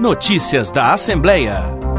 Notícias da Assembleia.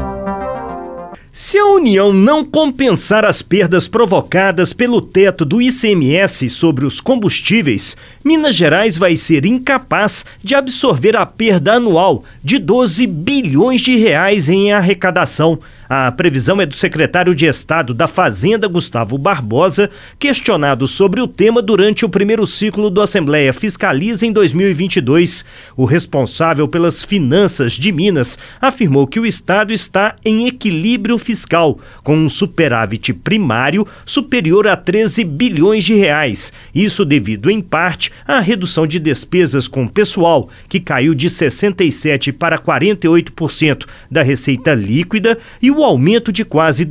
Se a União não compensar as perdas provocadas pelo teto do ICMS sobre os combustíveis, Minas Gerais vai ser incapaz de absorver a perda anual de 12 bilhões de reais em arrecadação. A previsão é do secretário de Estado da Fazenda, Gustavo Barbosa, questionado sobre o tema durante o primeiro ciclo do Assembleia Fiscaliza em 2022. O responsável pelas finanças de Minas afirmou que o Estado está em equilíbrio fiscal, com um superávit primário superior a 13 bilhões de reais. Isso devido, em parte, à redução de despesas com pessoal, que caiu de 67% para 48% da receita líquida, e o aumento de quase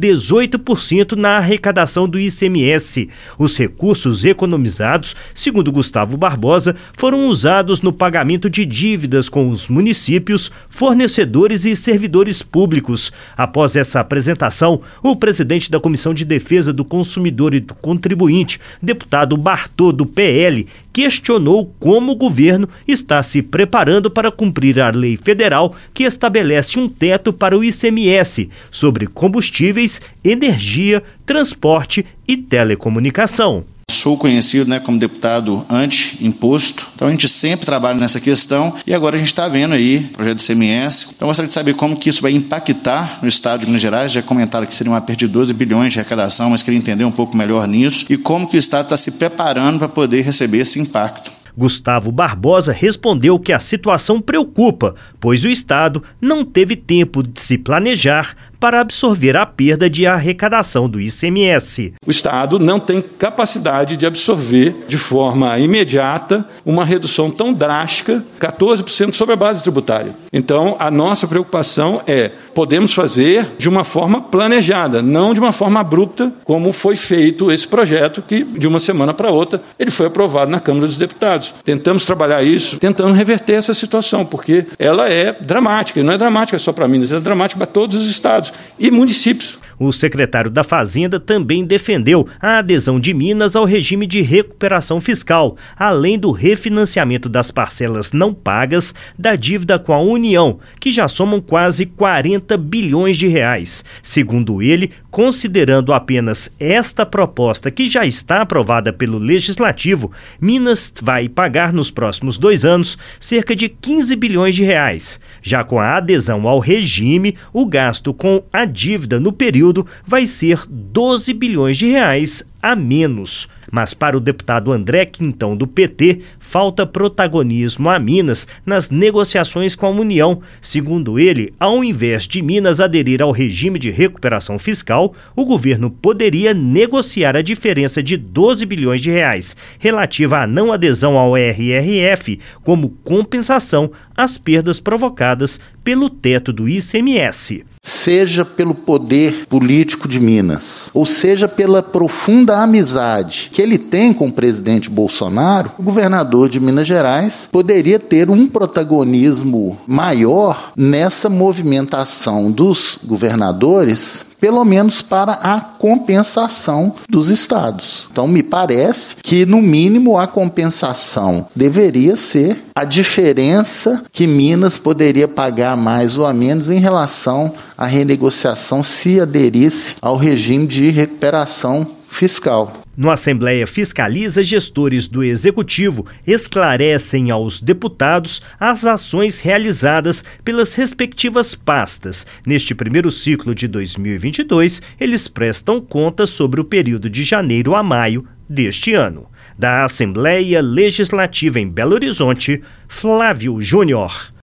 18% na arrecadação do ICMS. Os recursos economizados, segundo Gustavo Barbosa, foram usados no pagamento de dívidas com os municípios, fornecedores e servidores públicos. Após essa apresentação, o presidente da Comissão de Defesa do Consumidor e do Contribuinte, deputado Bartô, do PL, questionou como o governo está se preparando para cumprir a lei federal que estabelece um teto para o ICMS sobre combustíveis, energia, transporte e telecomunicação. Sou conhecido como deputado anti-imposto, então a gente sempre trabalha nessa questão e agora a gente está vendo aí o projeto do ICMS. Então eu gostaria de saber como que isso vai impactar no estado de Minas Gerais. Já comentaram que seria uma perda de 12 bilhões de arrecadação, mas queria entender um pouco melhor nisso e como que o estado está se preparando para poder receber esse impacto. Gustavo Barbosa respondeu que a situação preocupa, pois o Estado não teve tempo de se planejar para absorver a perda de arrecadação do ICMS. O Estado não tem capacidade de absorver de forma imediata uma redução tão drástica, 14% sobre a base tributária. Então, a nossa preocupação é, podemos fazer de uma forma planejada, não de uma forma abrupta, como foi feito esse projeto, que de uma semana para outra ele foi aprovado na Câmara dos Deputados. Tentamos trabalhar isso, tentando reverter essa situação, porque ela é dramática, e não é dramática só para Minas, ela é dramática para todos os estados e municípios. O secretário da Fazenda também defendeu a adesão de Minas ao regime de recuperação fiscal, além do refinanciamento das parcelas não pagas da dívida com a União, que já somam quase 40 bilhões de reais. Segundo ele, considerando apenas esta proposta que já está aprovada pelo Legislativo, Minas vai pagar nos próximos 2 anos cerca de 15 bilhões de reais. Já com a adesão ao regime, o gasto com a dívida no período vai ser 12 bilhões de reais a menos. Mas para o deputado André Quintão, do PT, falta protagonismo a Minas nas negociações com a União. Segundo ele, ao invés de Minas aderir ao regime de recuperação fiscal, o governo poderia negociar a diferença de 12 bilhões de reais relativa à não adesão ao RRF como compensação às perdas provocadas pelo teto do ICMS. Seja pelo poder político de Minas, ou seja pela profunda amizade que ele tem com o presidente Bolsonaro, o governador de Minas Gerais poderia ter um protagonismo maior nessa movimentação dos governadores, pelo menos para a compensação dos estados. Então, me parece que, no mínimo, a compensação deveria ser a diferença que Minas poderia pagar mais ou a menos em relação à renegociação se aderisse ao regime de recuperação fiscal. No Assembleia Fiscaliza, gestores do Executivo esclarecem aos deputados as ações realizadas pelas respectivas pastas. Neste primeiro ciclo de 2022, eles prestam contas sobre o período de janeiro a maio deste ano. Da Assembleia Legislativa em Belo Horizonte, Flávio Júnior.